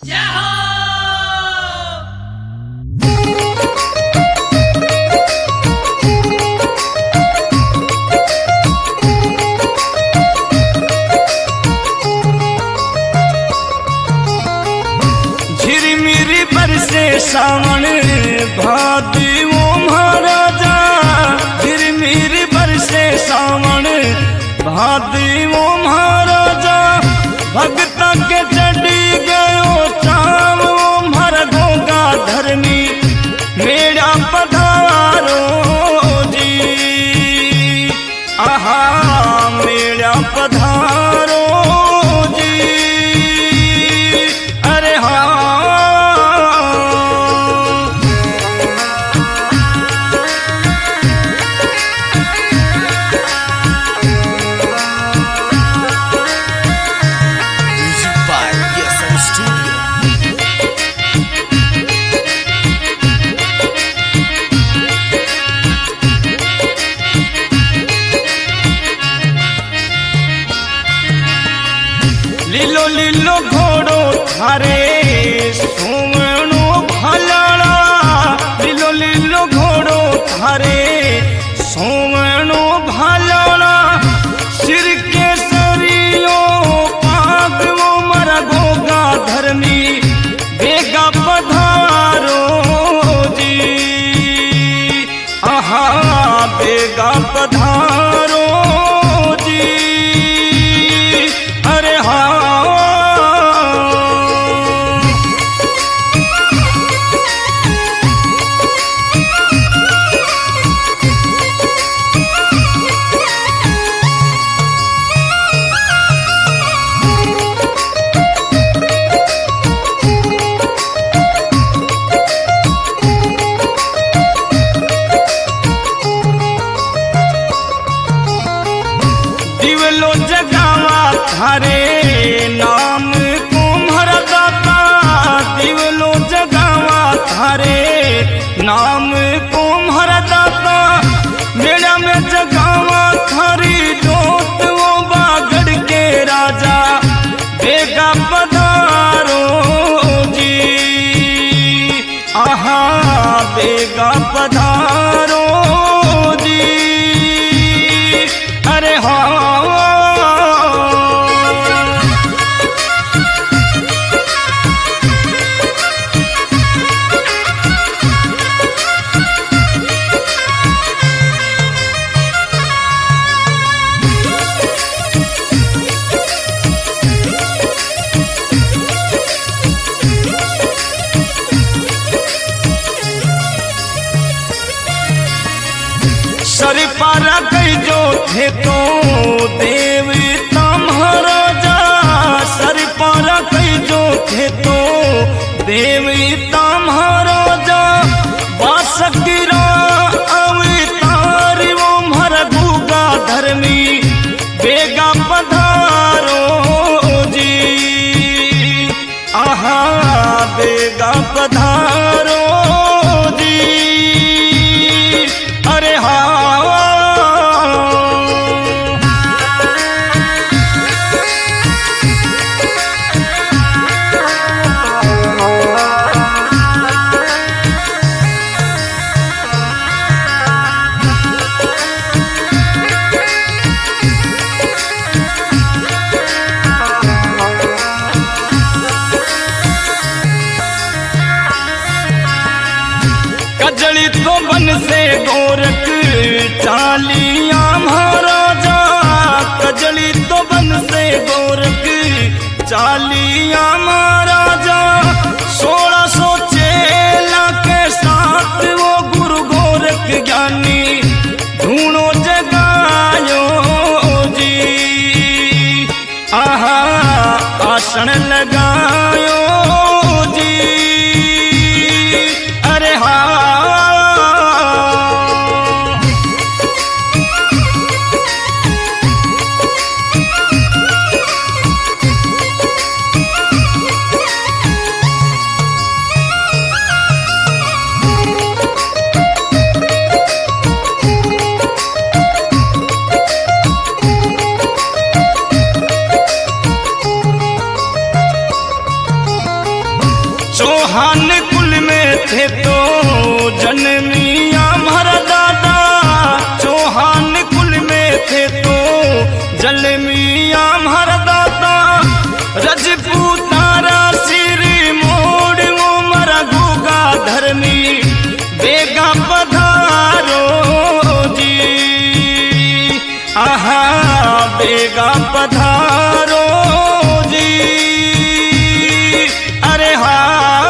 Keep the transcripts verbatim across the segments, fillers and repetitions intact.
झिरमिरी बरसे सावन भादी वो महाराजा, झिरमिरी बरसे सावन भादी वो महाराजा, भगता के चढ़ी गयो चाम वो मर गोगा धर्मी मेरा पधारो जी, आहा मेरा पधारो जी, अरे हाँ लीलो लीलो घोड़ो थारे सोवणो भलाड़ा, लीलो लीलो घोड़ो थारे सोवणो भलाड़ा, सिर के सरियो पाग वो मरा गोगा धर्मी बेगा पधारो जी, आहा बेगा पधारो जी, अरे हाँ दिवलो जगावा थारे नाम तुम्हारा दाता, दिवलो जगावा थारे नाम तुम्हारा दाता, मेरा में जगावा थारी जोत वो बागड़ के राजा बेगा पधारो जी, आहा बेगा पधारो जी, अरे हाँ सरी पारा कई जो थे तो देवता महाराजा, सरी पारा कई जो थे तो देवता महाराजा, बासगिरा अवतार वो मर गोगा धर्मी बेगा पधारो जी, आहा बेगा पधारो जी, अरे हाँ कजली तो बन से गोरख चालिया महाराजा, कजली तो बन से गोरख चालिया महाराजा, सोलह सौ चेला के साथ वो गुरु गोरख ज्ञानी ढूंढो जगायो जी, आहा आसन लगायो जी, अरे हाँ चौहान कुल में थे तो जन्मिया हमारा दादा, चौहान कुल में थे तो जन्मिया हमारा दादा, रजपूतारा सिर मोड़ वो मरा गुगा धर्मी बेगा पधारो जी, आहा बेगा पधारो जी, अरे हाँ।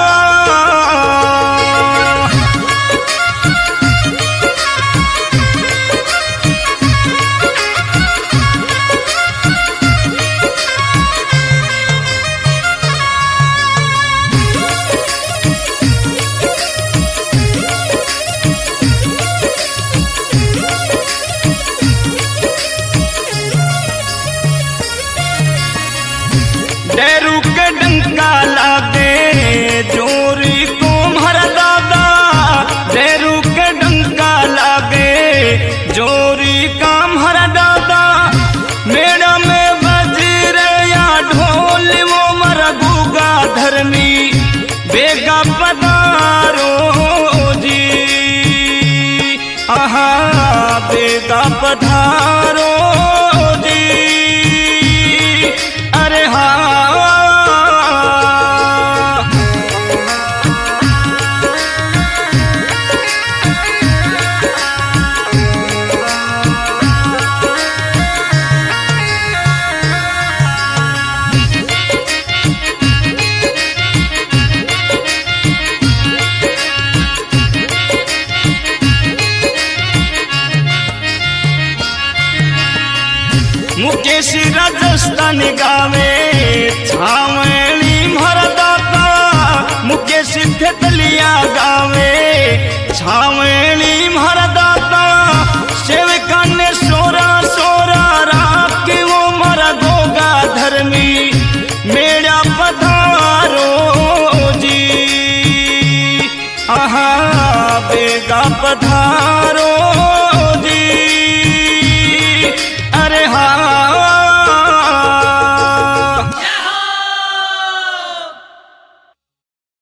डेरू के डंका लागे जोरी को हमारा दादा, डेरू के डंका लागे जोरी का हमारा दादा, मेड़ा में बजरे या ढोल वो मरा गुगा धर्मी बेगा पधारो जी, आहा बेगा पधारो जी, अरे हाँ। मुकेश राजस्थान गा